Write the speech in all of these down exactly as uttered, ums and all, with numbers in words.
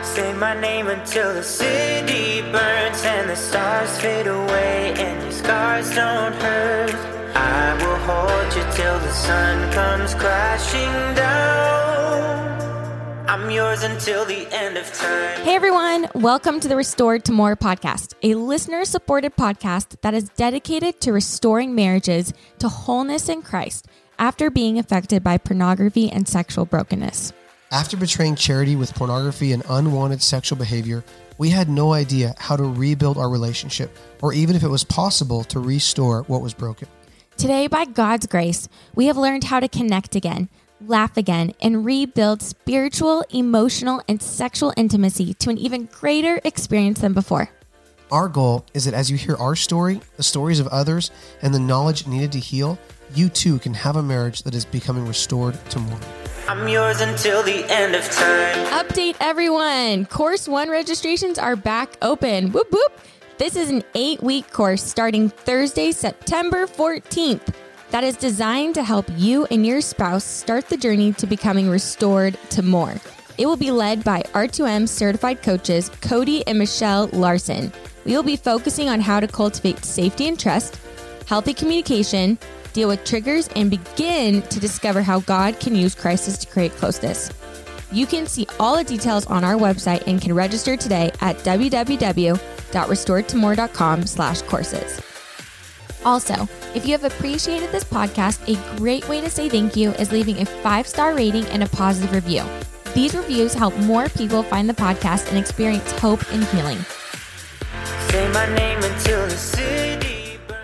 Say my name until the city burns and the stars fade away and your scars don't hurt. I will hold you till the sun comes crashing down. I'm yours until the end of time. Hey everyone, welcome to the Restored to More podcast, a listener-supported podcast that is dedicated to restoring marriages to wholeness in Christ after being affected by pornography and sexual brokenness. After betraying Charity with pornography and unwanted sexual behavior, we had no idea how to rebuild our relationship, or even if it was possible to restore what was broken. Today, by God's grace, we have learned how to connect again, laugh again, and rebuild spiritual, emotional, and sexual intimacy to an even greater experience than before. Our goal is that as you hear our story, the stories of others, and the knowledge needed to heal, you too can have a marriage that is becoming restored to more. I'm yours until the end of time. Update everyone! Course one registrations are back open. Whoop whoop! This is an eight-week course starting Thursday, September fourteenth. That is designed to help you and your spouse start the journey to becoming restored to more. It will be led by R two M certified coaches Cody and Michelle Larson. We will be focusing on how to cultivate safety and trust, healthy communication, deal with triggers, and begin to discover how God can use crisis to create closeness. You can see all the details on our website and can register today at w w w dot restored to more dot com slash courses. Also, if you have appreciated this podcast, a great way to say thank you is leaving a five-star rating and a positive review. These reviews help more people find the podcast and experience hope and healing. Say my name until the city burns.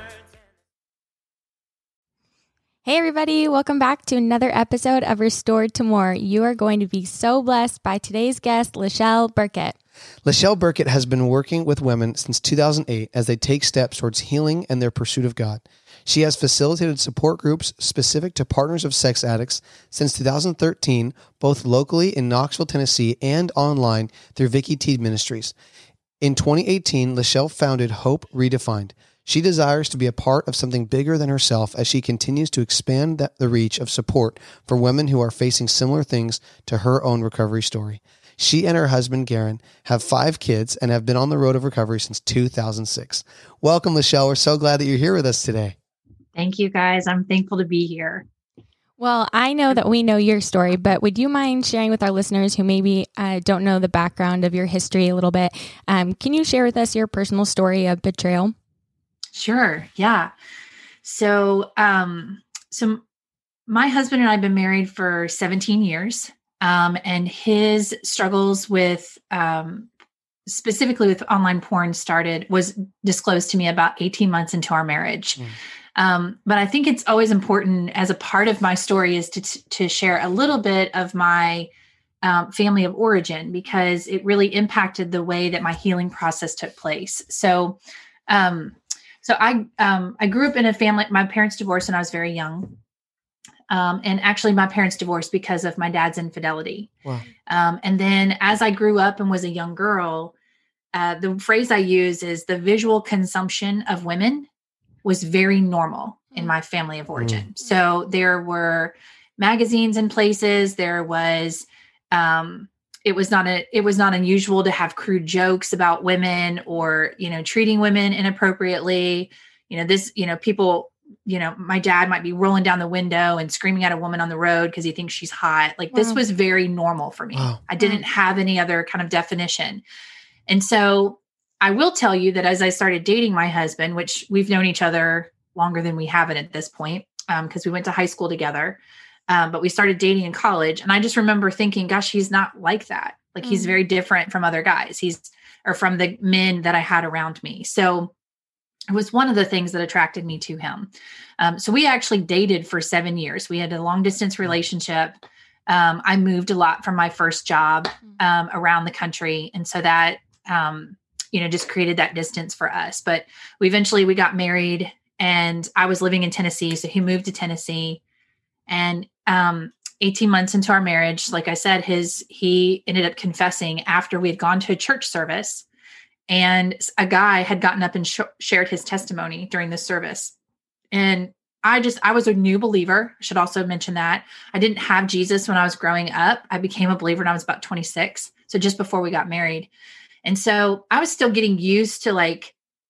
Hey everybody, welcome back to another episode of Restored to More. You are going to be so blessed by today's guest, Lachelle Burkett. Lachelle Burkett has been working with women since two thousand eight as they take steps towards healing and their pursuit of God. She has facilitated support groups specific to partners of sex addicts since two thousand thirteen, both locally in Knoxville, Tennessee, and online through Vicky Teed Ministries. In twenty eighteen, Lachelle founded Hope Redefined. She desires to be a part of something bigger than herself as she continues to expand the, the reach of support for women who are facing similar things to her own recovery story. She and her husband, Garen, have five kids and have been on the road of recovery since two thousand six. Welcome, Lachelle. We're so glad that you're here with us today. Thank you, guys. I'm thankful to be here. Well, I know that we know your story, but would you mind sharing with our listeners who maybe uh, don't know the background of your history a little bit? Um, can you share with us your personal story of betrayal? Sure. Yeah. So, um, so my husband and I have been married for seventeen years. Um, and his struggles with, um, specifically with online porn started, was disclosed to me about eighteen months into our marriage. Mm. Um, but I think it's always important as a part of my story is to, to share a little bit of my, um, family of origin, because it really impacted the way that my healing process took place. So, um, So I um, I grew up in a family. My parents divorced when I was very young, um, and actually my parents divorced because of my dad's infidelity. Wow. Um, and then as I grew up and was a young girl, uh, the phrase I use is the visual consumption of women was very normal in my family of origin. Mm. So there were magazines in places. There was. Um, It was not a, it was not unusual to have crude jokes about women or, you know, treating women inappropriately. You know, this, you know, people, you know, my dad might be rolling down the window and screaming at a woman on the road because he thinks she's hot. Like wow. This was very normal for me. Wow. I didn't have any other kind of definition. And so I will tell you that as I started dating my husband, which we've known each other longer than we have it at this point, um, because we went to high school together. Um, but we started dating in college. And I just remember thinking, gosh, he's not like that. Like mm. he's very different from other guys. He's, or from the men that I had around me. So it was one of the things that attracted me to him. Um, so we actually dated for seven years. We had a long distance relationship. Um, I moved a lot from my first job um, around the country. And so that, um, you know, just created that distance for us. But we eventually, we got married and I was living in Tennessee. So he moved to Tennessee. And um, eighteen months into our marriage, like I said, his, he ended up confessing after we had gone to a church service and a guy had gotten up and sh- shared his testimony during the service. And I just, I was a new believer. I should also mention that I didn't have Jesus when I was growing up. I became a believer when I was about twenty-six. So just before we got married. And so I was still getting used to like,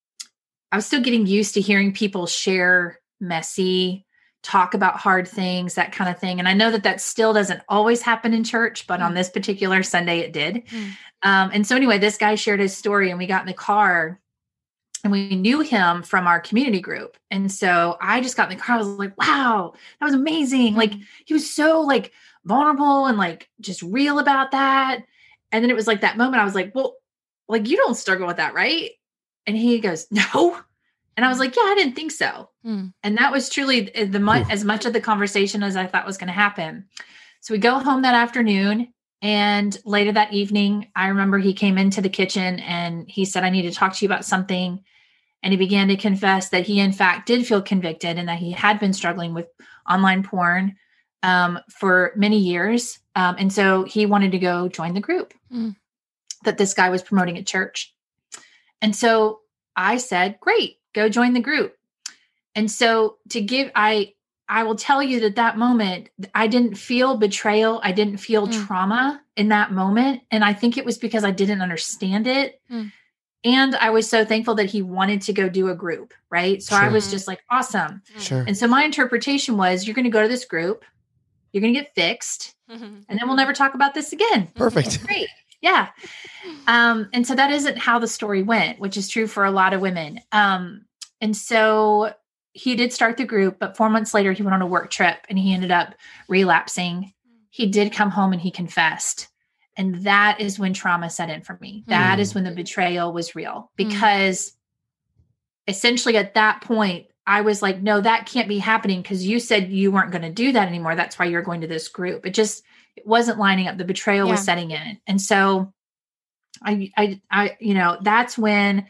I was still getting used to hearing people share messy, talk about hard things, that kind of thing. And I know that that still doesn't always happen in church, but mm. on this particular Sunday it did. Mm. Um, and so anyway, this guy shared his story and we got in the car and we knew him from our community group. And so I just got in the car. I was like, wow, that was amazing. Mm. Like he was so like vulnerable and like just real about that. And then it was like that moment I was like, well, like you don't struggle with that, right? And he goes, no. And I was like, yeah, I didn't think so. Mm. And that was truly the much, as much of the conversation as I thought was going to happen. So we go home that afternoon, and later that evening, I remember he came into the kitchen and he said, I need to talk to you about something. And he began to confess that he in fact did feel convicted and that he had been struggling with online porn um, for many years. Um, and so he wanted to go join the group mm. that this guy was promoting at church. And so I said, great, go join the group. And so to give, I, I will tell you that that moment, I didn't feel betrayal. I didn't feel mm. trauma in that moment. And I think it was because I didn't understand it. Mm. And I was so thankful that he wanted to go do a group. Right. So sure. I was just like, awesome. Sure. And so my interpretation was, you're going to go to this group, you're going to get fixed, mm-hmm. and then we'll never talk about this again. Perfect. Great. Yeah. Um, and so that isn't how the story went, which is true for a lot of women. Um, and so he did start the group, but four months later he went on a work trip and he ended up relapsing. He did come home and he confessed. And that is when trauma set in for me. That mm. is when the betrayal was real, because mm. essentially at that point I was like, no, that can't be happening, because you said you weren't going to do that anymore. That's why you're going to this group. It just, it wasn't lining up. The betrayal yeah. was setting in. And so I, I, I, you know, that's when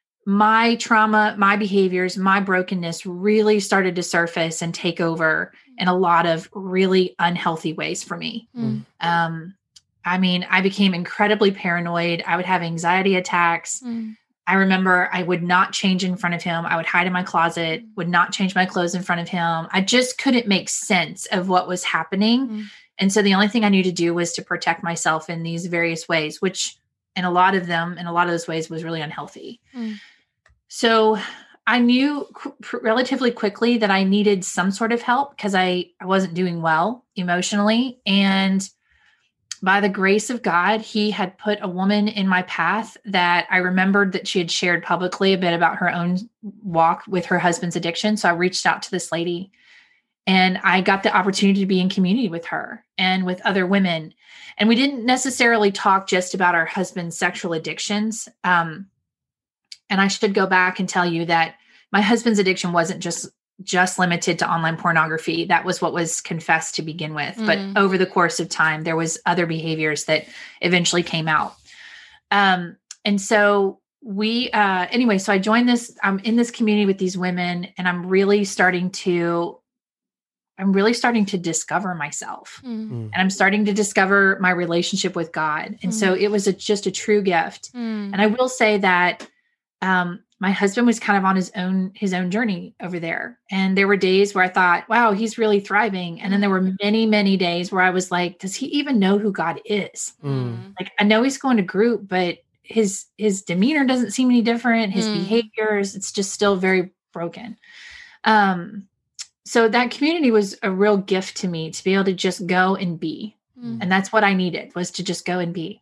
my trauma, my behaviors, my brokenness really started to surface and take over in a lot of really unhealthy ways for me. Mm. Um, I mean, I became incredibly paranoid. I would have anxiety attacks. Mm. I remember I would not change in front of him. I would hide in my closet, would not change my clothes in front of him. I just couldn't make sense of what was happening. Mm. And so the only thing I knew to do was to protect myself in these various ways, which in a lot of them, in a lot of those ways, was really unhealthy. Mm. So I knew qu- relatively quickly that I needed some sort of help, because I, I wasn't doing well emotionally. And by the grace of God, he had put a woman in my path that I remembered that she had shared publicly a bit about her own walk with her husband's addiction. So I reached out to this lady, and I got the opportunity to be in community with her and with other women. And we didn't necessarily talk just about our husband's sexual addictions. Um, and I should go back and tell you that my husband's addiction wasn't just, just limited to online pornography. That was what was confessed to begin with. Mm. But over the course of time, there was other behaviors that eventually came out. Um, and so we, uh, anyway, so I joined this, I'm in this community with these women, and I'm really starting to I'm really starting to discover myself mm. and I'm starting to discover my relationship with God. And mm. so it was a, just a true gift. Mm. And I will say that um, my husband was kind of on his own, his own journey over there. And there were days where I thought, wow, he's really thriving. And then there were many, many days where I was like, does he even know who God is? Mm. Like, I know he's going to group, but his, his demeanor doesn't seem any different. His mm. behaviors, it's just still very broken. Um, So that community was a real gift to me, to be able to just go and be. Mm. And that's what I needed, was to just go and be.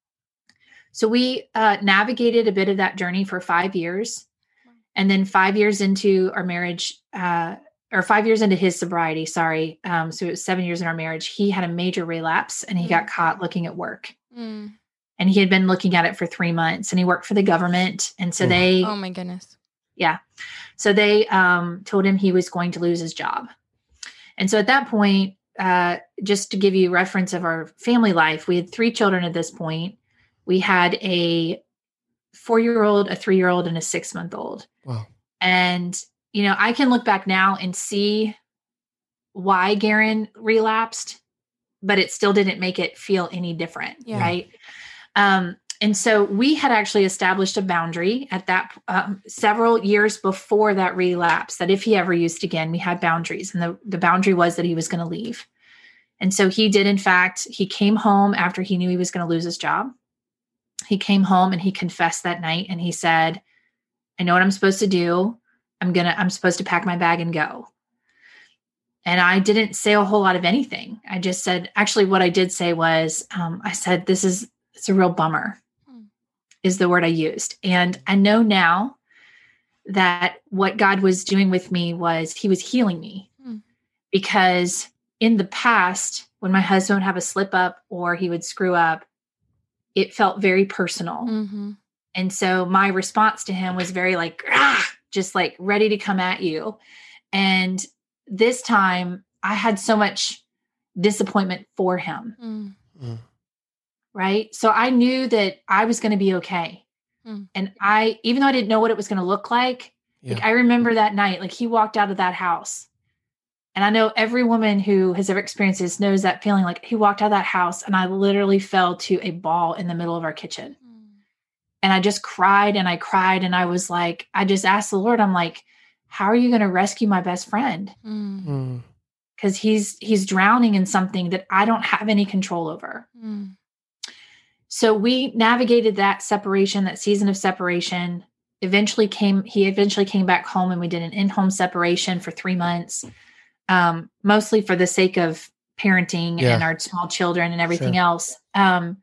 So we uh, navigated a bit of that journey for five years. And then five years into our marriage, uh, or five years into his sobriety, sorry. Um, so it was seven years in our marriage. He had a major relapse, and he mm. got caught looking at work. Mm. And he had been looking at it for three months and he worked for the government. And so mm. they, oh my goodness. Yeah. So they um, told him he was going to lose his job. And so at that point, uh, just to give you reference of our family life, we had three children at this point. We had a four-year-old, a three-year-old, and a six-month-old. Wow. And, you know, I can look back now and see why Garen relapsed, but it still didn't make it feel any different. Yeah. Right. Um, and so we had actually established a boundary at that um, several years before that relapse, that if he ever used again, we had boundaries. And the, the boundary was that he was going to leave. And so he did, in fact, he came home after he knew he was going to lose his job. He came home and he confessed that night. And he said, I know what I'm supposed to do. I'm going to, I'm supposed to pack my bag and go. And I didn't say a whole lot of anything. I just said, actually, what I did say was, um, I said, this is, it's a real bummer, hmm. is the word I used. And I know now that what God was doing with me was he was healing me, hmm. because in the past, when my husband would have a slip up or he would screw up, it felt very personal. Mm-hmm. And so my response to him was very like, ah, just like ready to come at you. And this time I had so much disappointment for him. Mm. Right. So I knew that I was going to be okay. Mm. And I, even though I didn't know what it was going to look like, yeah. like I remember that night, like he walked out of that house. And I know every woman who has ever experienced this knows that feeling. Like he walked out of that house and I literally fell to a ball in the middle of our kitchen. Mm. And I just cried and I cried. And I was like, I just asked the Lord, I'm like, how are you going to rescue my best friend? Mm. Cause he's, he's drowning in something that I don't have any control over. Mm. So we navigated that separation, that season of separation. Eventually came, he eventually came back home and we did an in-home separation for three months. Um, mostly for the sake of parenting yeah. and our small children and everything sure. else. Um,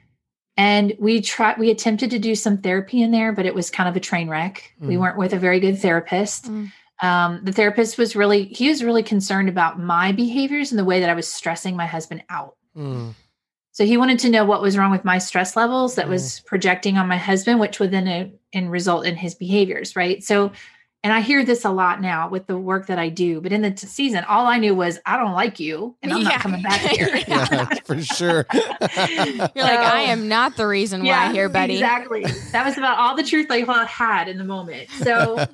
and we tried, we attempted to do some therapy in there, but it was kind of a train wreck. Mm. We weren't with a very good therapist. Mm. Um, the therapist was really, he was really concerned about my behaviors and the way that I was stressing my husband out. Mm. So he wanted to know what was wrong with my stress levels that mm. was projecting on my husband, which would then uh, and result in his behaviors. Right. So and I hear this a lot now with the work that I do, but in the t- season, all I knew was I don't like you and I'm yeah. not coming back here. yeah, for sure. You're like, I am not the reason yeah, why here, buddy. Exactly. That was about all the truth I had in the moment. So,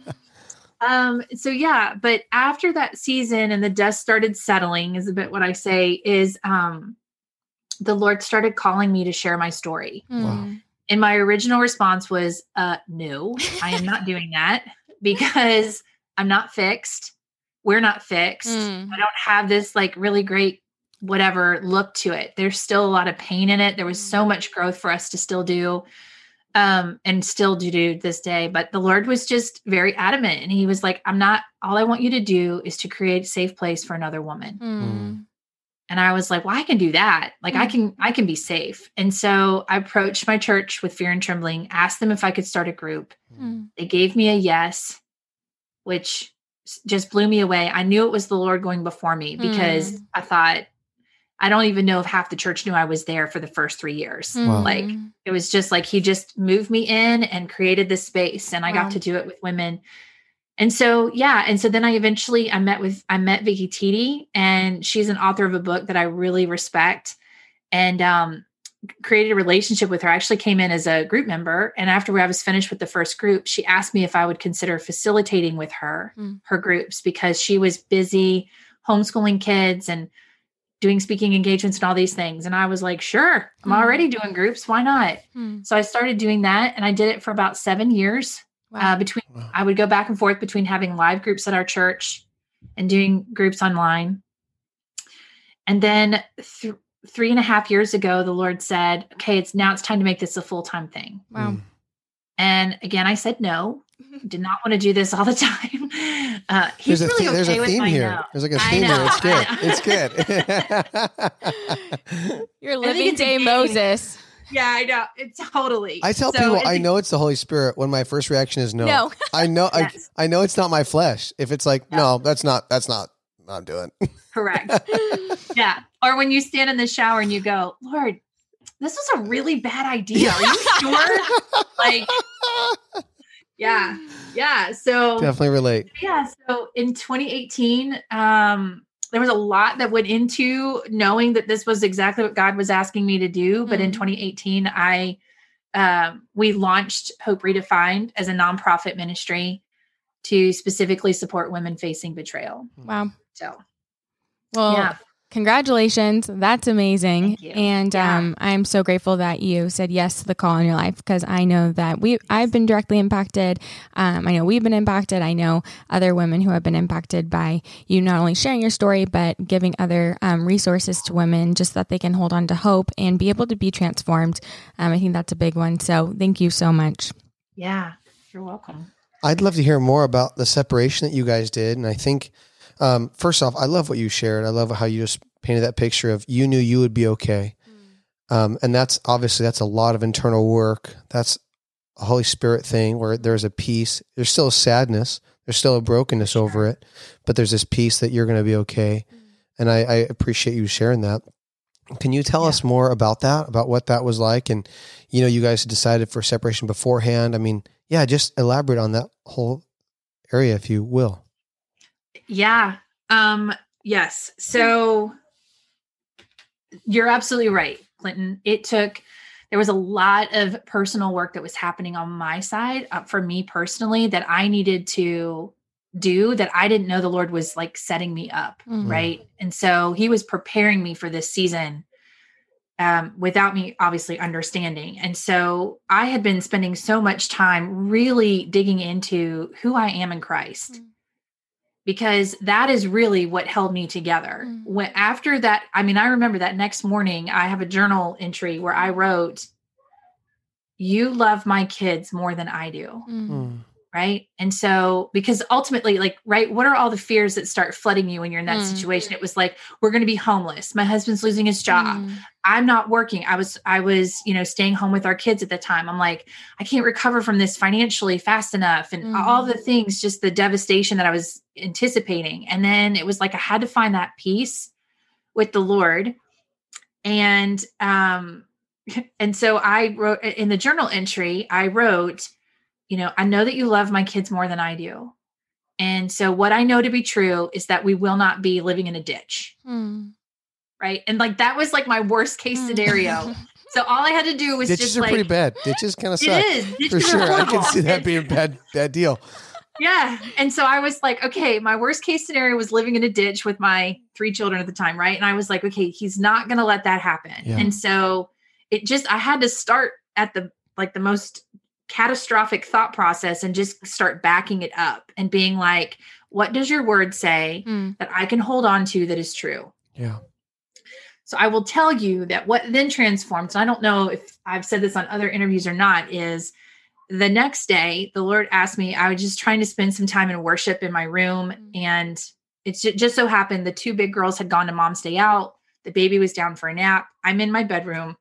um, so yeah, but after that season and the dust started settling is a bit what I say is, um, the Lord started calling me to share my story. Wow. And my original response was, uh, no, I am not doing that. Because I'm not fixed. We're not fixed. Mm. I don't have this like really great, whatever look to it. There's still a lot of pain in it. There was so much growth for us to still do, um, and still do to this day. But the Lord was just very adamant. And he was like, I'm not, all I want you to do is to create a safe place for another woman. Mm. And I was like, well, I can do that. Like mm. I can, I can be safe. And so I approached my church with fear and trembling, asked them if I could start a group. Mm. They gave me a yes, which just blew me away. I knew it was the Lord going before me because mm. I thought, I don't even know if half the church knew I was there for the first three years. Wow. Like it was just like, he just moved me in and created this space and I wow. got to do it with women. And so, yeah. And so then I eventually, I met with, I met Vicky Titi and she's an author of a book that I really respect and, um, created a relationship with her. I actually came in as a group member. And after I was finished with the first group, she asked me if I would consider facilitating with her, mm. her groups, because she was busy homeschooling kids and doing speaking engagements and all these things. And I was like, sure, I'm mm. already doing groups. Why not? Mm. So I started doing that and I did it for about seven years. Wow. Uh, between, wow. I would go back and forth between having live groups at our church and doing groups online. And then th- three and a half years ago, the Lord said, okay, it's now it's time to make this a full-time thing. Wow. Mm. And again, I said, no, did not want to do this all the time. Uh, he's there's really a, okay there's a theme here. No. There's like a theme here. It's good. It's good. You're living day Moses. Yeah, I know. It's totally. I tell so people I know it's the Holy Spirit when my first reaction is no. No. I know yes. I, I know it's not my flesh. If it's like, no, no that's not that's not what I'm doing. Correct. Yeah. Or when you stand in the shower and you go, Lord, this was a really bad idea. Are you sure? Like, yeah. Yeah. So definitely relate. Yeah. So in twenty eighteen, um, there was a lot that went into knowing that this was exactly what God was asking me to do. But mm-hmm. in twenty eighteen, I, um, we launched Hope Redefined as a nonprofit ministry to specifically support women facing betrayal. Wow. So, well, yeah. Congratulations. That's amazing. Thank you. And Yeah. um, I'm so grateful that you said yes to the call in your life, because I know that we I've been directly impacted. Um, I know we've been impacted. I know other women who have been impacted by you not only sharing your story, but giving other um, resources to women just so that they can hold on to hope and be able to be transformed. Um, I think that's a big one. So thank you so much. Yeah, you're welcome. I'd love to hear more about the separation that you guys did. And I think, um, first off, I love what you shared. I love how you just painted that picture of you knew you would be okay. Mm. Um, and that's obviously, that's a lot of internal work. That's a Holy Spirit thing where there's a peace. There's still a sadness. There's still a brokenness sure. over it, but there's this peace that you're going to be okay. Mm. And I, I appreciate you sharing that. Can you tell yeah. us more about that, about what that was like? And, you know, you guys decided for separation beforehand. I mean, yeah, just elaborate on that whole area, if you will. Yeah. Um, yes. So you're absolutely right, Clinton. It took, there was a lot of personal work that was happening on my side uh, for me personally that I needed to do that I didn't know the Lord was like setting me up. Mm-hmm. Right. And so he was preparing me for this season um, without me obviously understanding. And so I had been spending so much time really digging into who I am in Christ. Mm-hmm. Because that is really what held me together. Mm. When after that, I mean, I remember that next morning, I have a journal entry where I wrote, "You love my kids more than I do." Mm. Right. And so, because ultimately, like, right, what are all the fears that start flooding you when you're in that mm. situation? It was like, we're going to be homeless. My husband's losing his job. Mm. I'm not working. I was, I was, you know, staying home with our kids at the time. I'm like, I can't recover from this financially fast enough. And mm. all the things, just the devastation that I was anticipating. And then it was like, I had to find that peace with the Lord. And, um, and so I wrote in the journal entry, I wrote, you know, I know that you love my kids more than I do. And so what I know to be true is that we will not be living in a ditch. Mm. Right. And like, that was like my worst case mm. scenario. So all I had to do was Ditches just are like, pretty bad. Ditches kind of suck. It is. Ditches for sure. Are I can see that being a bad, bad deal. Yeah. And so I was like, okay, my worst case scenario was living in a ditch with my three children at the time. Right. And I was like, okay, he's not going to let that happen. Yeah. And so it just, I had to start at the, like the most catastrophic thought process and just start backing it up and being like, what does your word say mm. that I can hold on to that is true? Yeah. So I will tell you that what then transformed, so I don't know if I've said this on other interviews or not, is the next day, the Lord asked me, I was just trying to spend some time in worship in my room. Mm. And it just so happened the two big girls had gone to mom's day out. The baby was down for a nap. I'm in my bedroom.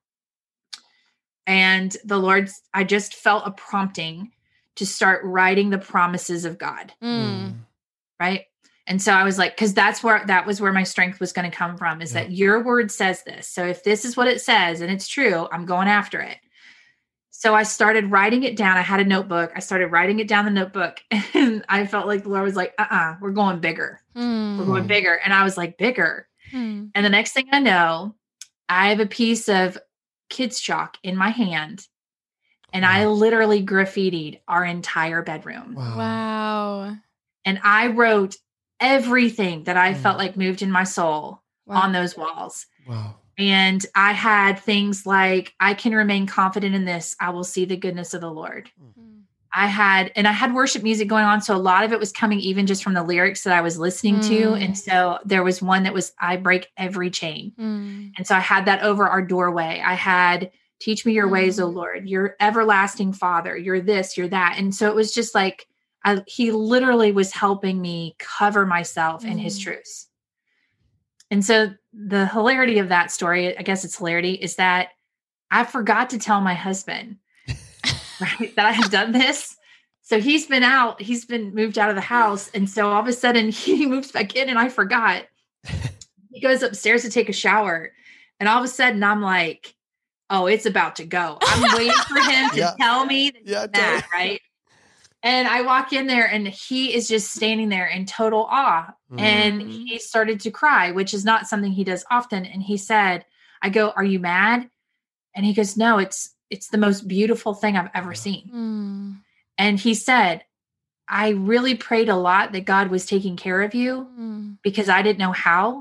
And the Lord, I just felt a prompting to start writing the promises of God. Mm. Right. And so I was like, cause that's where, that was where my strength was going to come from, is yeah. that your word says this. So if this is what it says and it's true, I'm going after it. So I started writing it down. I had a notebook. I started writing it down the notebook, and I felt like the Lord was like, uh-uh, we're going bigger. Mm. We're going bigger. And I was like, bigger. Mm. And the next thing I know, I have a piece of kids chalk in my hand, and wow. I literally graffitied our entire bedroom. Wow. wow. And I wrote everything that I mm. felt like moved in my soul wow. on those walls. Wow. And I had things like, I can remain confident in this. I will see the goodness of the Lord. Mm. I had, and I had worship music going on. So a lot of it was coming even just from the lyrics that I was listening mm. to. And so there was one that was, I break every chain. Mm. And so I had that over our doorway. I had, teach me your mm. ways, O Lord, your everlasting Father, you're this, you're that. And so it was just like, I, he literally was helping me cover myself mm. in his truths. And so the hilarity of that story, I guess it's hilarity, is that I forgot to tell my husband right, that I had done this. So he's been out, he's been moved out of the house. And so all of a sudden he moves back in and I forgot. He goes upstairs to take a shower. And all of a sudden I'm like, oh, it's about to go. I'm waiting for him to yeah. tell me that yeah, he's mad, right? And I walk in there and he is just standing there in total awe. Mm. And he started to cry, which is not something he does often. And he said, I go, are you mad? And he goes, no, it's, it's the most beautiful thing I've ever seen. Mm. And he said, I really prayed a lot that God was taking care of you mm. because I didn't know how.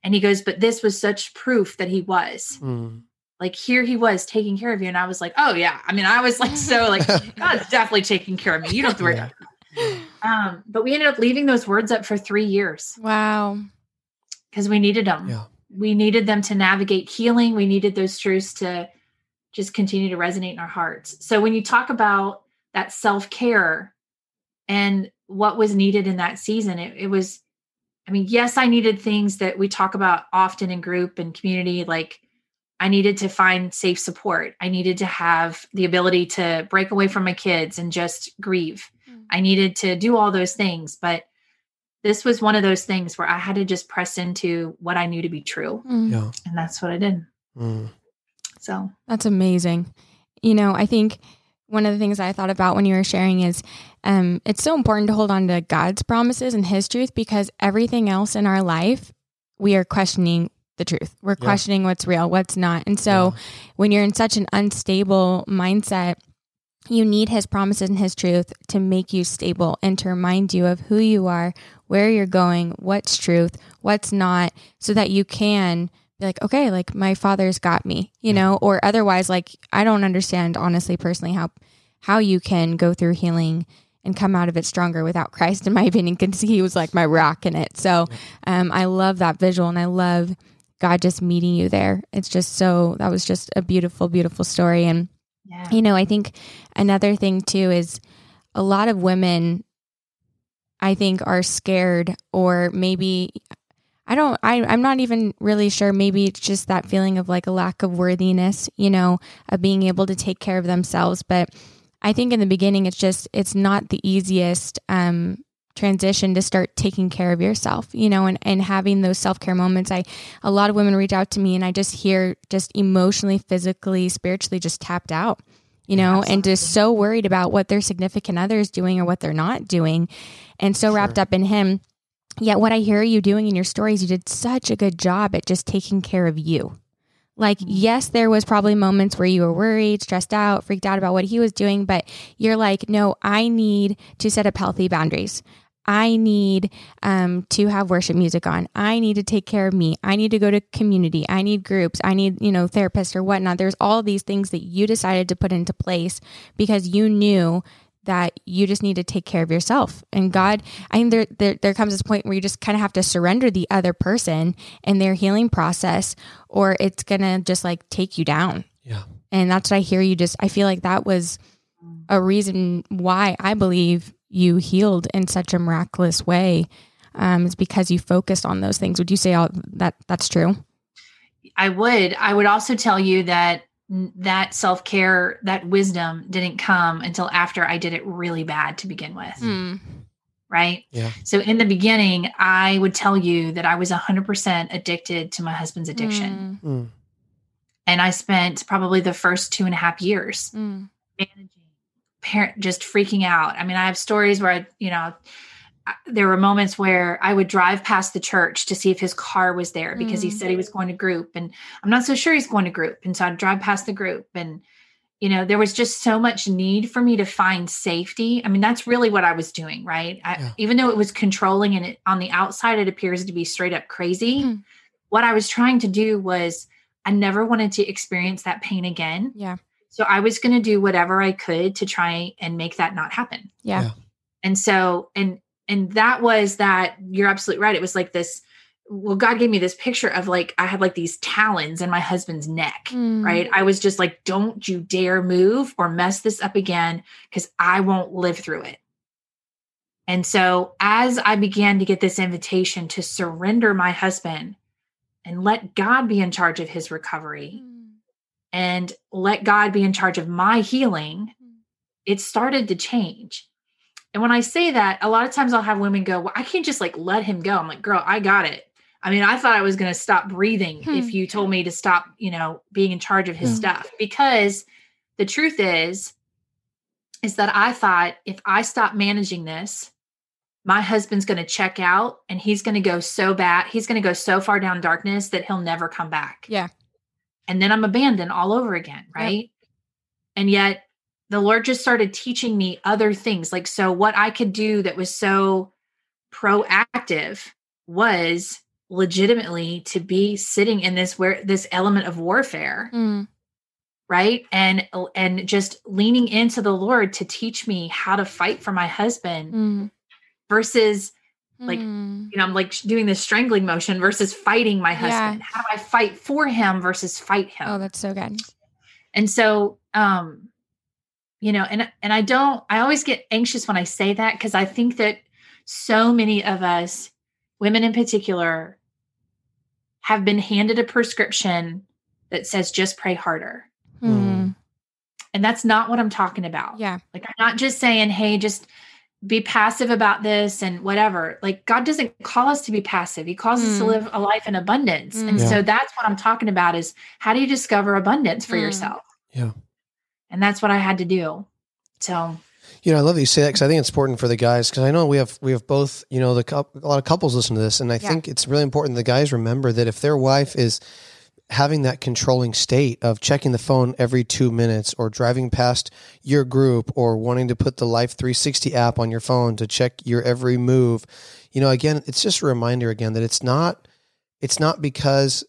And he goes, but this was such proof that he was. Mm. Like, here he was taking care of you. And I was like, oh yeah. I mean, I was like, so like, God's definitely taking care of me. You don't have to worry Yeah. about that. Um, but we ended up leaving those words up for three years Wow. because we needed them. Yeah. We needed them to navigate healing. We needed those truths to just continue to resonate in our hearts. So when you talk about that self-care and what was needed in that season, it, it was, I mean, yes, I needed things that we talk about often in group and community. Like, I needed to find safe support. I needed to have the ability to break away from my kids and just grieve. Mm. I needed to do all those things, but this was one of those things where I had to just press into what I knew to be true. Mm. Yeah. And that's what I did. Mm. So That's amazing. You know, I think one of the things I thought about when you were sharing is um, it's so important to hold on to God's promises and his truth, because everything else in our life, we are questioning the truth. We're Yeah. questioning what's real, what's not. And so Yeah. when you're in such an unstable mindset, you need his promises and his truth to make you stable and to remind you of who you are, where you're going, what's truth, what's not, so that you can be like, okay, like my father's got me, you know, or otherwise, like, I don't understand, honestly, personally, how, how you can go through healing and come out of it stronger without Christ, in my opinion, because he was like my rock in it. So um, I love that visual, and I love God just meeting you there. It's just so, that was just a beautiful, beautiful story. And, yeah. you know, I think another thing too is a lot of women, I think, are scared, or maybe, I don't, I, I'm not even really sure. Maybe it's just that feeling of like a lack of worthiness, you know, of being able to take care of themselves. But I think in the beginning, it's just, it's not the easiest um, transition to start taking care of yourself, you know, and, and having those self-care moments. I, a lot of women reach out to me, and I just hear just emotionally, physically, spiritually, just tapped out, you know, Absolutely. and just so worried about what their significant other is doing or what they're not doing, and so Sure. wrapped up in him. Yet what I hear you doing in your stories, you did such a good job at just taking care of you. Like, yes, there was probably moments where you were worried, stressed out, freaked out about what he was doing, but you're like, no, I need to set up healthy boundaries. I need um, to have worship music on. I need to take care of me. I need to go to community. I need groups. I need, you know, therapists or whatnot. There's all these things that you decided to put into place because you knew that you just need to take care of yourself. And God, I think there, there, there comes this point where you just kind of have to surrender the other person and their healing process, or it's going to just like take you down. Yeah. And that's what I hear you just, I feel like that was a reason why I believe you healed in such a miraculous way. Um, is because you focused on those things. Would you say all that that's true? I would. I would also tell you that that self-care, that wisdom didn't come until after I did it really bad to begin with. Mm. Right. Yeah. So in the beginning, I would tell you that I was a hundred percent addicted to my husband's addiction. Mm. Mm. And I spent probably the first two and a half years Mm. managing, parent, just freaking out. I mean, I have stories where I, you know, I, there were moments where I would drive past the church to see if his car was there because he Mm. said he was going to group, and I'm not so sure he's going to group. And so I'd drive past the group, and, you know, there was just so much need for me to find safety. I mean, that's really what I was doing, right? I, Yeah. even though it was controlling and it, on the outside, it appears to be straight up crazy. Mm. What I was trying to do was I never wanted to experience that pain again. Yeah. So I was going to do whatever I could to try and make that not happen. Yeah. Yeah. And so, and, and that was that, you're absolutely right. It was like this, well, God gave me this picture of like, I had like these talons in my husband's neck, Mm. right? I was just like, don't you dare move or mess this up again, because I won't live through it. And so as I began to get this invitation to surrender my husband and let God be in charge of his recovery, Mm. and let God be in charge of my healing, it started to change. And when I say that, a lot of times I'll have women go, well, I can't just like let him go. I'm like, girl, I got it. I mean, I thought I was going to stop breathing Hmm. if you told me to stop, you know, being in charge of his Hmm. stuff, because the truth is, is that I thought if I stop managing this, my husband's going to check out and he's going to go so bad. He's going to go so far down darkness that he'll never come back. Yeah. And then I'm abandoned all over again. Right. Yep. And yet the Lord just started teaching me other things. Like, so what I could do that was so proactive was legitimately to be sitting in this where this element of warfare. Mm. Right. And, and just leaning into the Lord to teach me how to fight for my husband Mm. versus like, Mm. you know, I'm like doing this strangling motion versus fighting my husband. Yeah. How do I fight for him versus fight him? Oh, that's so good. And so, um, you know, and, and I don't, I always get anxious when I say that, because I think that so many of us, women in particular, have been handed a prescription that says, just pray harder. Mm. And that's not what I'm talking about. Yeah. Like, I'm not just saying, hey, just be passive about this and whatever. Like, God doesn't call us to be passive. He calls us to Mm. live a life in abundance. Mm. And Yeah. so that's what I'm talking about, is how do you discover abundance for Mm. yourself? Yeah. And that's what I had to do. So, You know, I love that you say that, because I think it's important for the guys, because I know we have we have both, you know, the cou- a lot of couples listen to this, and I Yeah. think it's really important the guys remember that if their wife is having that controlling state of checking the phone every two minutes or driving past your group or wanting to put the Life three sixty app on your phone to check your every move, you know, again, it's just a reminder again that it's not, it's not because,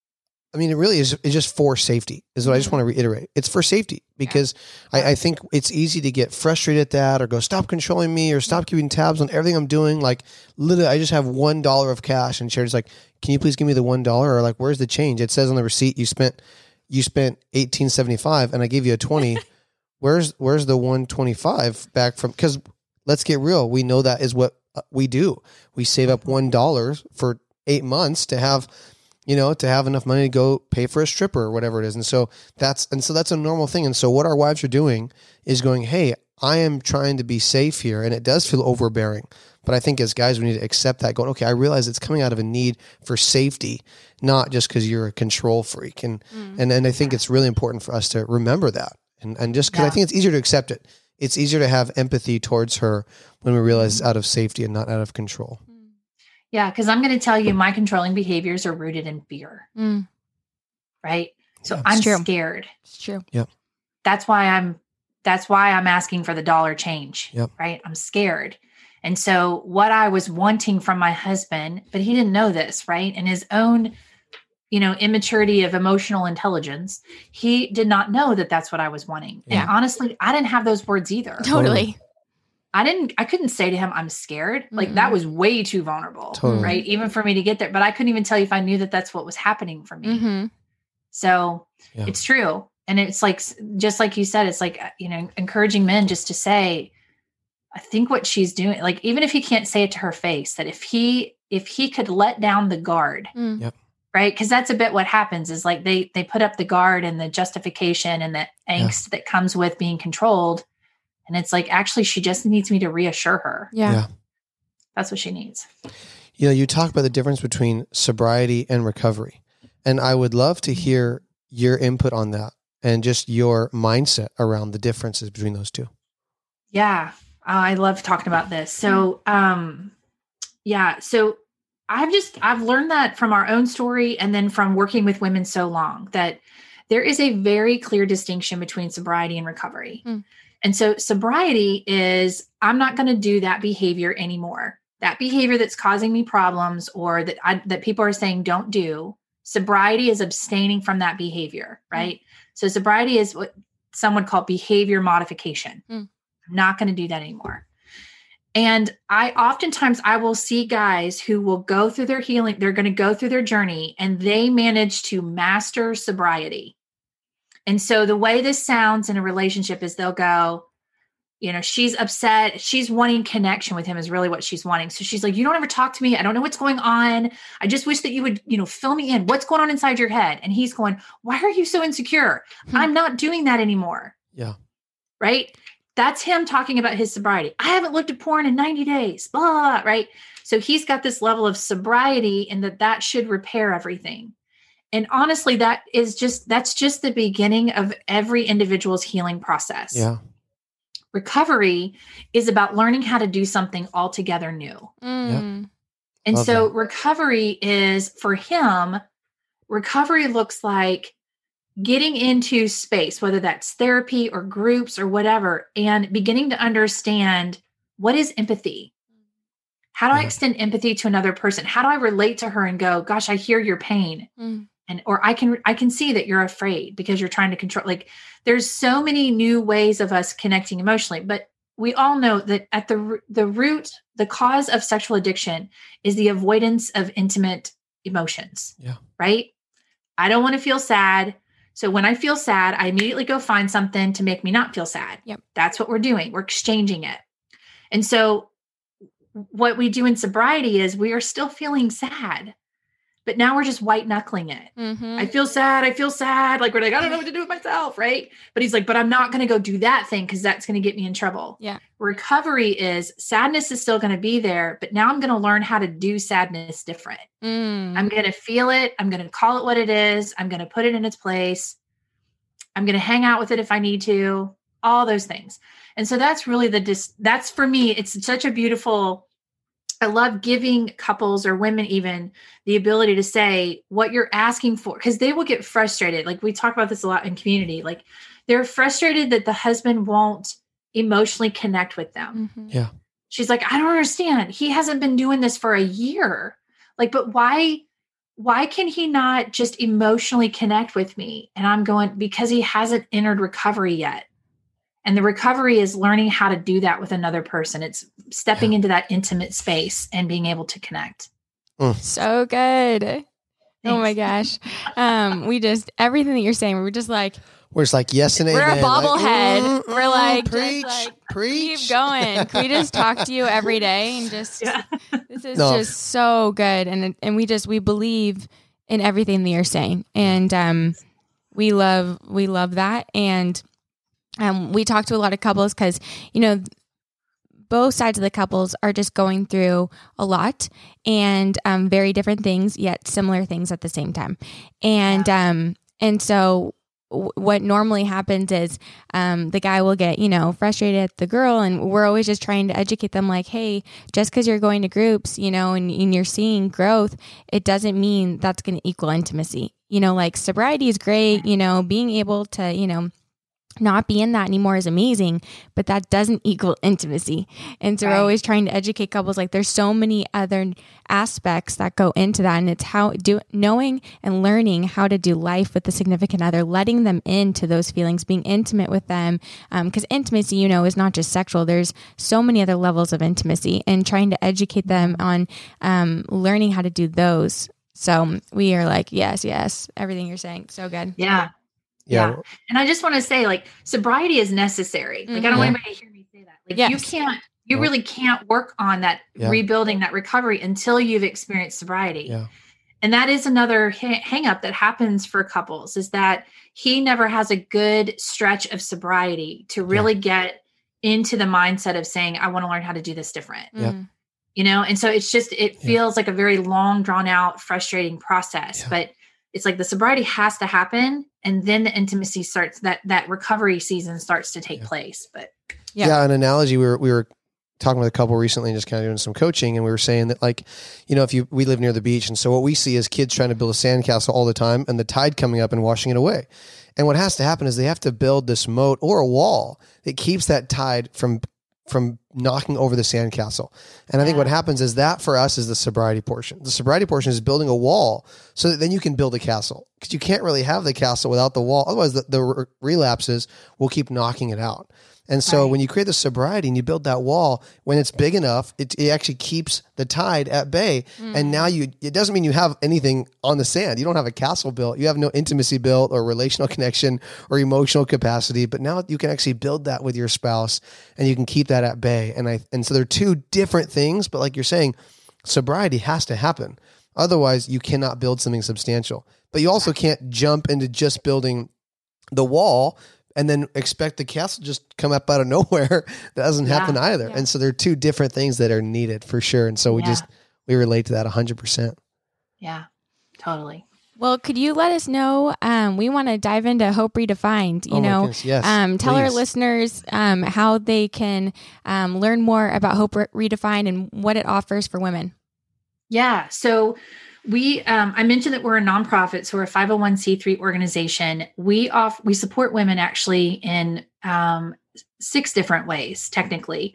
I mean, it really is, it's just for safety is what I just want to reiterate. It's for safety, because I, I think it's easy to get frustrated at that or go, stop controlling me or stop keeping tabs on everything I'm doing. Like, literally, I just have one dollar of cash, and Charity's like, can you please give me the one dollar? Or like, where's the change? It says on the receipt you spent, you spent eighteen seventy-five, and I gave you a twenty. where's, where's the one twenty-five back from? Because let's get real. We know that is what we do. We save up one dollar for eight months to have, you know, to have enough money to go pay for a stripper or whatever it is. And so that's, and so that's a normal thing. And so what our wives are doing is going, hey, I am trying to be safe here. And it does feel overbearing, but I think as guys, we need to accept that, going, okay, I realize it's coming out of a need for safety, not just because you're a control freak. And, Mm. and, and I think it's really important for us to remember that. And, and just because Yeah. I think it's easier to accept it. It's easier to have empathy towards her when we realize it's out of safety and not out of control. yeah, because I'm going to tell you, my controlling behaviors are rooted in fear, Mm. right? So Yeah. I'm It's true. scared. It's true. That's why I'm, that's why I'm asking for the dollar change, Yep. right? I'm scared. And so what I was wanting from my husband, but he didn't know this, right? And his own, you know, immaturity of emotional intelligence, he did not know that that's what I was wanting. Yeah. And honestly, I didn't have those words either. Totally. I didn't, I couldn't say to him, I'm scared. Like, Mm-mm. that was way too vulnerable, Totally. right? Even for me to get there, but I couldn't even tell you if I knew that that's what was happening for me. Mm-hmm. So Yeah. it's true. And it's like, just like you said, it's like, you know, encouraging men just to say, I think what she's doing, like, even if he can't say it to her face, that if he, if he could let down the guard, Mm. Yep. right? Because that's a bit what happens is like they, they put up the guard and the justification and the angst that comes with being controlled. And it's like, actually, she just needs me to reassure her. Yeah. Yeah. That's what she needs. You know, you talk about the difference between sobriety and recovery, and I would love to hear your input on that and just your mindset around the differences between those two. Yeah. I love talking about this. So, um, yeah. So I've just, I've learned that from our own story and then from working with women so long that there is a very clear distinction between sobriety and recovery. Mm. And so sobriety is, I'm not going to do that behavior anymore. That behavior that's causing me problems or that I, that people are saying don't do. Sobriety is abstaining from that behavior, right? Mm. So sobriety is what some would call behavior modification. Mm. I'm not going to do that anymore. And I oftentimes I will see guys who will go through their healing. They're going to go through their journey and they manage to master sobriety. And so the way this sounds in a relationship is they'll go, you know, she's upset. She's wanting connection with him is really what she's wanting. So she's like, you don't ever talk to me. I don't know what's going on. I just wish that you would, you know, fill me in. What's going on inside your head? And he's going, why are you so insecure? Hmm. I'm not doing that anymore. Yeah. Right. That's him talking about his sobriety. I haven't looked at porn in ninety days, blah, right? So he's got this level of sobriety and that that should repair everything. And honestly, that is just, that's just the beginning of every individual's healing process. Yeah. Recovery is about learning how to do something altogether new. Mm. Yep. And Love so that. recovery is, for him, recovery looks like getting into space, whether that's therapy or groups or whatever, and beginning to understand what is empathy? How do Yeah. I extend empathy to another person? How do I relate to her and go, gosh, I hear your pain. Mm. And, or I can, I can see that you're afraid because you're trying to control. Like there's so many new ways of us connecting emotionally, but we all know that at the, the root, the cause of sexual addiction is the avoidance of intimate emotions. Yeah. Right. I don't want to feel sad. So when I feel sad, I immediately go find something to make me not feel sad. Yep. That's what we're doing. We're exchanging it. And so what we do in sobriety is we are still feeling sad, but now we're just white knuckling it. Mm-hmm. I feel sad. I feel sad. Like we're like, I don't know what to do with myself. Right. But he's like, but I'm not going to go do that thing because that's going to get me in trouble. Yeah. Recovery is sadness is still going to be there, but now I'm going to learn how to do sadness different. Mm. I'm going to feel it. I'm going to call it what it is. I'm going to put it in its place. I'm going to hang out with it if I need to, all those things. And so that's really the, dis- that's for me, it's such a beautiful, I love giving couples or women even the ability to say what you're asking for, because they will get frustrated. Like we talk about this a lot in community. Like they're frustrated that the husband won't emotionally connect with them. Mm-hmm. Yeah. She's like, I don't understand. He hasn't been doing this for a year. Like, but why, why can he not just emotionally connect with me? And I'm going, because he hasn't entered recovery yet. And the recovery is learning how to do that with another person. It's stepping Yeah. into that intimate space and being able to connect. So good. Oh my Thanks. gosh. Um, we just, everything that you're saying, we're just like, We're just like, yes and we're amen. a bobblehead. Like, mm, We're mm, like, preach, just like, preach. keep going. Can we just talk to you every day and just, Yeah. this is No. just so good. And, and we just, we believe in everything that you're saying. And, um, we love, we love that. And, um, we talk to a lot of couples because, you know, both sides of the couples are just going through a lot and um, very different things, yet similar things at the same time. And um, and so w- what normally happens is um, the guy will get, you know, frustrated at the girl, and we're always just trying to educate them like, hey, just because you're going to groups, you know, and, and you're seeing growth, it doesn't mean that's going to equal intimacy. You know, like sobriety is great, you know, being able to, you know, not be in that anymore is amazing, but that doesn't equal intimacy. And so Right. we're always trying to educate couples. Like there's so many other aspects that go into that. And it's how do knowing and learning how to do life with the significant other, letting them into those feelings, being intimate with them. Um, cause intimacy, you know, is not just sexual. There's so many other levels of intimacy, and trying to educate them on, um, learning how to do those. So we are like, yes, yes. Everything you're saying. So good. Yeah. Yeah. Yeah. And I just want to say, like, sobriety is necessary. Like, I don't want anybody to hear me say that. Like, Yes. you can't, you Nope. really can't work on that Yeah. rebuilding, that recovery until you've experienced sobriety. Yeah. And that is another ha- hang up that happens for couples, is that he never has a good stretch of sobriety to really get into the mindset of saying, I want to learn how to do this different. Yep. Mm. You know? And so it's just, it Yeah. feels like a very long, drawn out, frustrating process, Yeah. but it's like the sobriety has to happen, and then the intimacy starts, that, that recovery season starts to take Yeah. place. But Yeah. Yeah. An analogy, we were, we were talking with a couple recently and just kind of doing some coaching. And we were saying that, like, you know, if you, we live near the beach. And so what we see is kids trying to build a sandcastle all the time, and the tide coming up and washing it away. And what has to happen is they have to build this moat or a wall that keeps that tide from, from knocking over the sandcastle. And I think Yeah. what happens is that for us is the sobriety portion. The sobriety portion is building a wall so that then you can build a castle, because you can't really have the castle without the wall. Otherwise the, the re- relapses will keep knocking it out. And so Right. when you create the sobriety and you build that wall, when it's big enough, it, it actually keeps the tide at bay. And now you, it doesn't mean you have anything on the sand. You don't have a castle built. You have no intimacy built or relational connection or emotional capacity, but now you can actually build that with your spouse, and you can keep that at bay. And I, and so they're two different things, but like you're saying, sobriety has to happen. Otherwise you cannot build something substantial, but you also can't jump into just building the wall and then expect the castle just come up out of nowhere. That doesn't Yeah. happen either. Yeah. And so there are two different things that are needed for sure. And so we Yeah. just, we relate to that a hundred percent. yeah, totally. Well, could you let us know? Um, we want to dive into Hope Redefined. You Oh my know, goodness, yes, um, tell our please. listeners um, how they can um, learn more about Hope Re- Redefined and what it offers for women. Yeah. So we, um, I mentioned that we're a nonprofit, so we're a five oh one c three organization. We off, we support women actually in um, six different ways, technically.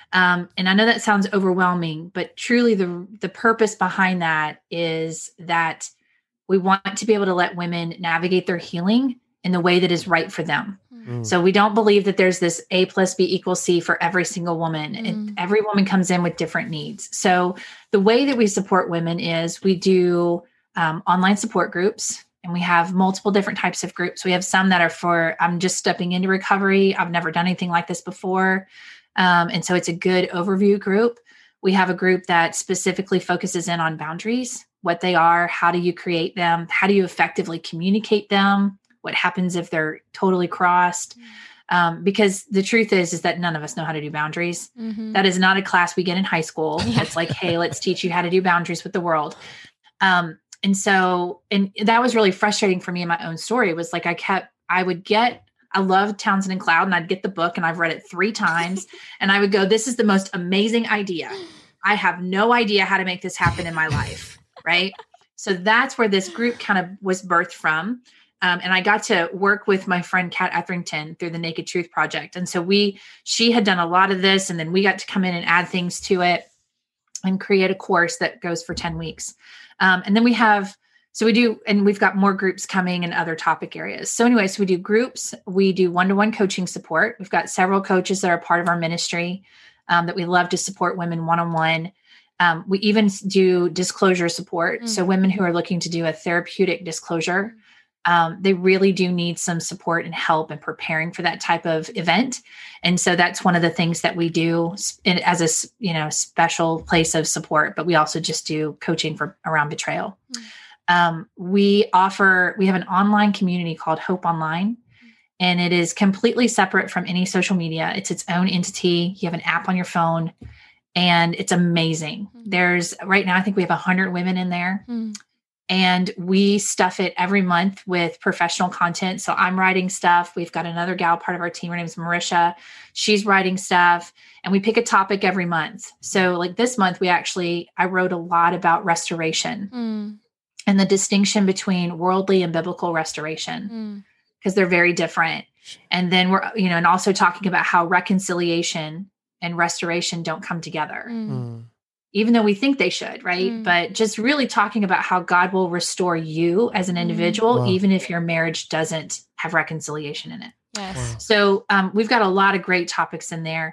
Um, and I know that sounds overwhelming, but truly the, the purpose behind that is that we want to be able to let women navigate their healing in the way that is right for them. Mm. So we don't believe that there's this A plus B equals C for every single woman. Mm. And every woman comes in with different needs. So the way that we support women is we do um, online support groups, and we have multiple different types of groups. We have some that are for, I'm just stepping into recovery. I've never done anything like this before. Um, and so it's a good overview group. We have a group that specifically focuses in on boundaries, what they are, how do you create them, how do you effectively communicate them, what happens if they're totally crossed. Um, because the truth is, is that none of us know how to do boundaries. Mm-hmm. That is not a class we get in high school. Yeah. It's like, hey, let's teach you how to do boundaries with the world. Um, and so, and that was really frustrating for me in my own story. It was like, I kept, I would get, I loved Townsend and Cloud, and I'd get the book, and I've read it three times, and I would go, this is the most amazing idea. I have no idea how to make this happen in my life. Right. So that's where this group kind of was birthed from. Um, and I got to work with my friend Kat Etherington through the Naked Truth Project. And so we, she had done a lot of this, and then we got to come in and add things to it and create a course that goes for ten weeks. Um, and then we have, so we do, and we've got more groups coming in other topic areas. So anyway, so we do groups, we do one-to-one coaching support. We've got several coaches that are part of our ministry um, that we love to support women one-on-one. Um, we even do disclosure support. Mm. So women who are looking to do a therapeutic disclosure, um, they really do need some support and help in preparing for that type of event. And so that's one of the things that we do in, as a, you know, special place of support, but we also just do coaching for around betrayal. Mm. Um, we offer, we have an online community called Hope Online, and it is completely separate from any social media. It's its own entity. You have an app on your phone, and it's amazing. There's right now, I think we have a hundred women in there. Mm. And we stuff it every month with professional content. So I'm writing stuff. We've got another gal, part of our team. Her name's Marisha. She's writing stuff, and we pick a topic every month. So like this month, we actually, I wrote a lot about restoration mm. and the distinction between worldly and biblical restoration, because mm. they're very different. And then we're, you know, and also talking about how reconciliation and restoration don't come together. Mm. Even though we think they should, right? Mm. But just really talking about how God will restore you as an individual, wow. even if your marriage doesn't have reconciliation in it. Yes. Wow. So um, we've got a lot of great topics in there.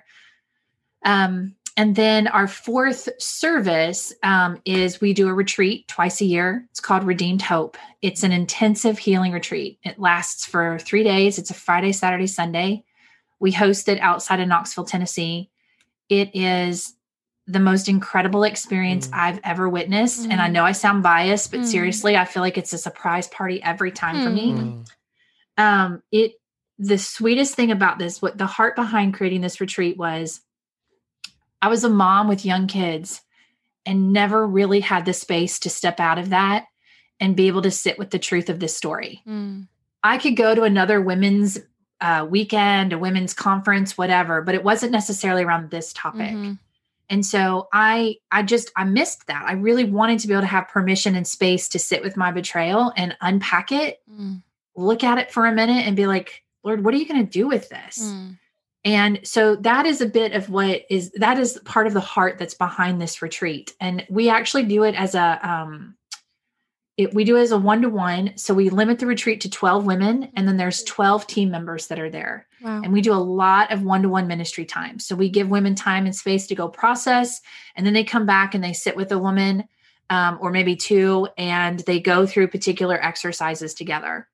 Um, and then our fourth service um, is we do a retreat twice a year. It's called Redeemed Hope. It's an intensive healing retreat. It lasts for three days. It's a Friday, Saturday, Sunday. We host it outside of Knoxville, Tennessee. It is the most incredible experience mm. I've ever witnessed. Mm. And I know I sound biased, but mm. seriously, I feel like it's a surprise party every time mm. for me. Mm. Um, it, the sweetest thing about this, what the heart behind creating this retreat was, I was a mom with young kids and never really had the space to step out of that and be able to sit with the truth of this story. Mm. I could go to another women's uh, weekend, a women's conference, whatever, but it wasn't necessarily around this topic. Mm-hmm. And so I, I just, I missed that. I really wanted to be able to have permission and space to sit with my betrayal and unpack it, mm. look at it for a minute and be like, Lord, what are you going to do with this? Mm. And so that is a bit of what is, that is part of the heart that's behind this retreat. And we actually do it as a, um, it, we do it as a one-to-one. So we limit the retreat to twelve women, and then there's twelve team members that are there. Wow. And we do a lot of one-to-one ministry time. So we give women time and space to go process, and then they come back and they sit with a woman um, or maybe two, and they go through particular exercises together.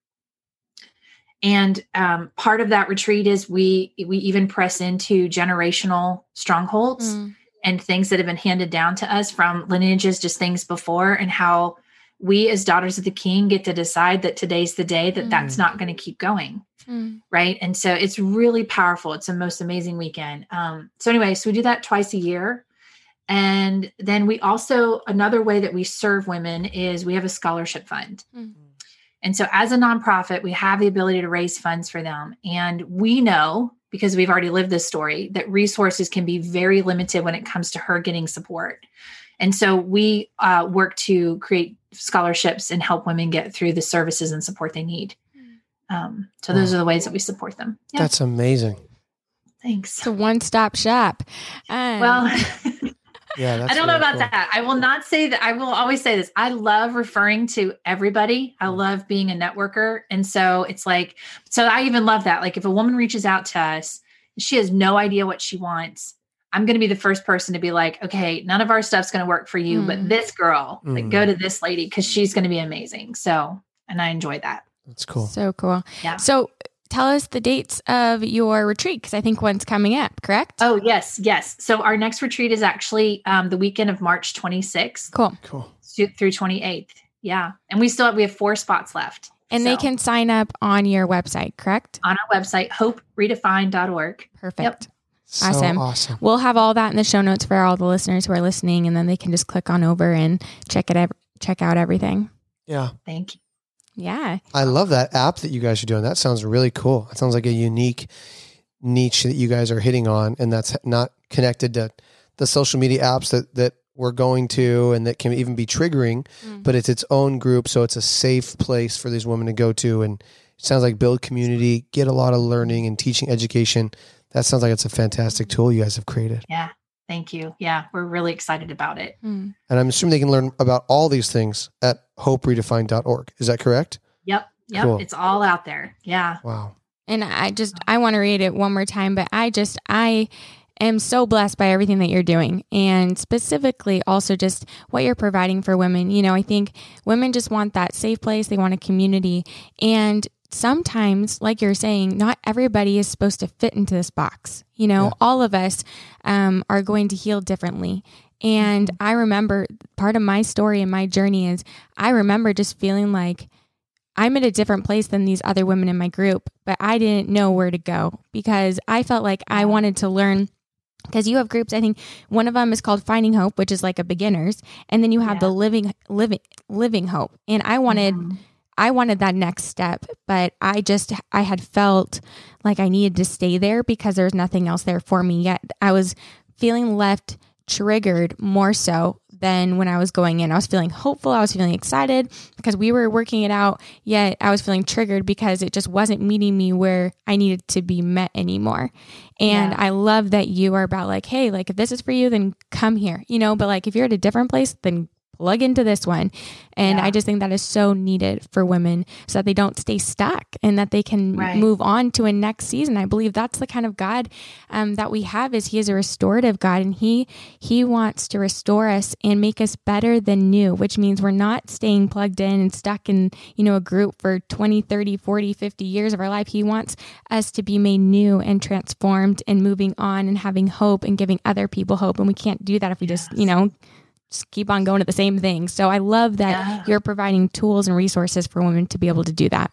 And um, part of that retreat is we, we even press into generational strongholds mm. and things that have been handed down to us from lineages, just things before, and how we as daughters of the King get to decide that today's the day that mm. that's not going to keep going. Mm. Right. And so it's really powerful. It's the most amazing weekend. Um, so anyway, so we do that twice a year. And then we also, another way that we serve women is we have a scholarship fund. Mm. And so as a nonprofit, we have the ability to raise funds for them. And we know, because we've already lived this story, that resources can be very limited when it comes to her getting support. And so we uh, work to create scholarships and help women get through the services and support they need. Um, so those wow. are the ways that we support them. Yeah. That's amazing. Thanks. It's a one-stop shop. Um, Well, Yeah, that's I don't know really about cool. that. I will not say that. I will always say this. I love referring to everybody. I love being a networker. And so it's like, so I even love that. Like if a woman reaches out to us, she has no idea what she wants. I'm going to be the first person to be like, okay, none of our stuff's going to work for you, Mm. but this girl, like Mm. go to this lady because she's going to be amazing. So, and I enjoy that. That's cool. So cool. Yeah. So tell us the dates of your retreat, because I think one's coming up, correct? Oh, yes. Yes. So our next retreat is actually um, the weekend of March twenty-sixth Cool. Cool. through twenty-eighth. Yeah. And we still have, we have four spots left. And they So, can sign up on your website, correct? on our website, hope redefined dot org. Perfect. Yep. So Awesome. awesome. We'll have all that in the show notes for all the listeners who are listening, and then they can just click on over and check it, ev- check out everything. Yeah. Thank you. Yeah. I love that app that you guys are doing. That sounds really cool. It sounds like a unique niche that you guys are hitting on, and that's not connected to the social media apps that, that we're going to and that can even be triggering, Mm. but it's its own group. So it's a safe place for these women to go to. And it sounds like build community, get a lot of learning and teaching education. That sounds like it's a fantastic tool you guys have created. Yeah. Thank you. Yeah. We're really excited about it. Mm. And I'm assuming they can learn about all these things at hope redefined dot org. Is that correct? Yep. Yep. Cool. It's all out there. Yeah. Wow. And I just, I want to read it one more time, but I just, I am so blessed by everything that you're doing, and specifically also just what you're providing for women. You know, I think women just want that safe place. They want a community. And sometimes, like you're saying, not everybody is supposed to fit into this box. You know, Yeah. all of us um, are going to heal differently. And I remember part of my story and my journey is I remember just feeling like I'm at a different place than these other women in my group, but I didn't know where to go because I felt like I wanted to learn. Because you have groups, I think one of them is called Finding Hope, which is like a beginner's, and then you have Yeah. the living, living, living hope. And I wanted, Mhm. I wanted that next step, but I just, I had felt like I needed to stay there because there's nothing else there for me yet. I was feeling left triggered more so than when I was going in. I was feeling hopeful. I was feeling excited because we were working it out, yet I was feeling triggered because it just wasn't meeting me where I needed to be met anymore. And Yeah. I love that you are about like, hey, like if this is for you, then come here, you know, but like if you're at a different place, then plug into this one. And Yeah. I just think that is so needed for women so that they don't stay stuck and that they can Right. move on to a next season. I believe that's the kind of God um, that we have is he is a restorative God, and he, he wants to restore us and make us better than new, which means we're not staying plugged in and stuck in, you know, a group for twenty, thirty, forty, fifty years of our life. He wants us to be made new and transformed and moving on and having hope and giving other people hope. And we can't do that if we just, you know, just keep on going to the same thing. So I love that Yeah. you're providing tools and resources for women to be able to do that.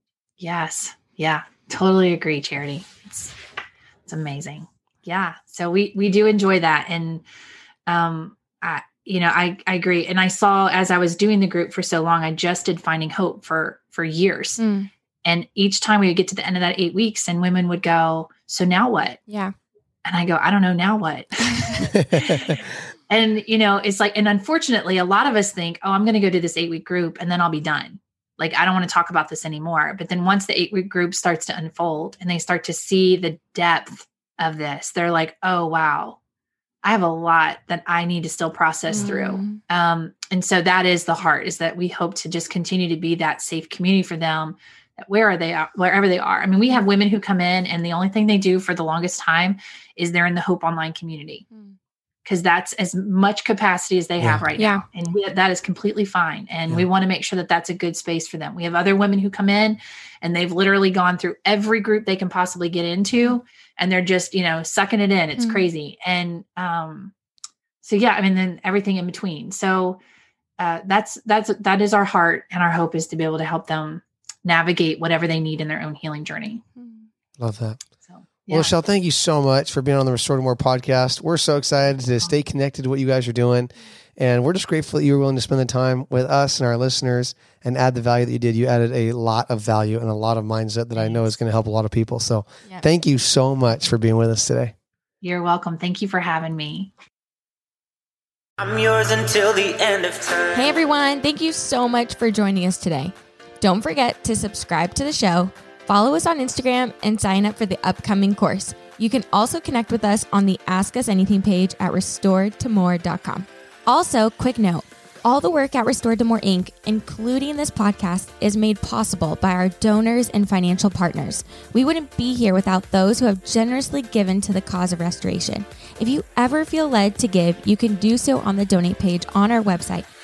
Yes. Yeah. Totally agree, Charity. It's, it's amazing. Yeah. So we, we do enjoy that. And, um, I, you know, I, I agree. And I saw, as I was doing the group for so long, I just did Finding Hope for, for years. Mm, And each time we would get to the end of that eight weeks and women would go, so now what? yeah. And I go, I don't know, now what? And, you know, it's like, and unfortunately, a lot of us think, oh, I'm going to go to this eight week group and then I'll be done. Like, I don't want to talk about this anymore. But then once the eight week group starts to unfold and they start to see the depth of this, they're like, oh, wow, I have a lot that I need to still process Mm. through. Um, and so that is the heart, is that we hope to just continue to be that safe community for them. That where are they at, wherever they are. I mean, we have women who come in and the only thing they do for the longest time is they're in the Hope Online community. Mm. Because that's as much capacity as they Yeah. have right Yeah. now. And we, that is completely fine. And Yeah. we want to make sure that that's a good space for them. We have other women who come in and they've literally gone through every group they can possibly get into. And they're just, you know, sucking it in. It's Mm. crazy. And um, so, yeah, I mean, then everything in between. So uh, that's, that's, that is our heart, and our hope is to be able to help them navigate whatever they need in their own healing journey. Love that. So, Well, yeah. Michelle, thank you so much for being on the Restore to More podcast. We're so excited to stay connected to what you guys are doing. And we're just grateful that you were willing to spend the time with us and our listeners and add the value that you did. You added a lot of value and a lot of mindset that I know is going to help a lot of people. So Yeah. thank you so much for being with us today. You're welcome. Thank you for having me. I'm yours until the end of time. Hey everyone, thank you so much for joining us today. Don't forget to subscribe to the show, follow us on Instagram, and sign up for the upcoming course. You can also connect with us on the Ask Us Anything page at restored to more dot com. Also, quick note, all the work at Restored to More Incorporated, including this podcast, is made possible by our donors and financial partners. We wouldn't be here without those who have generously given to the cause of restoration. If you ever feel led to give, you can do so on the donate page on our website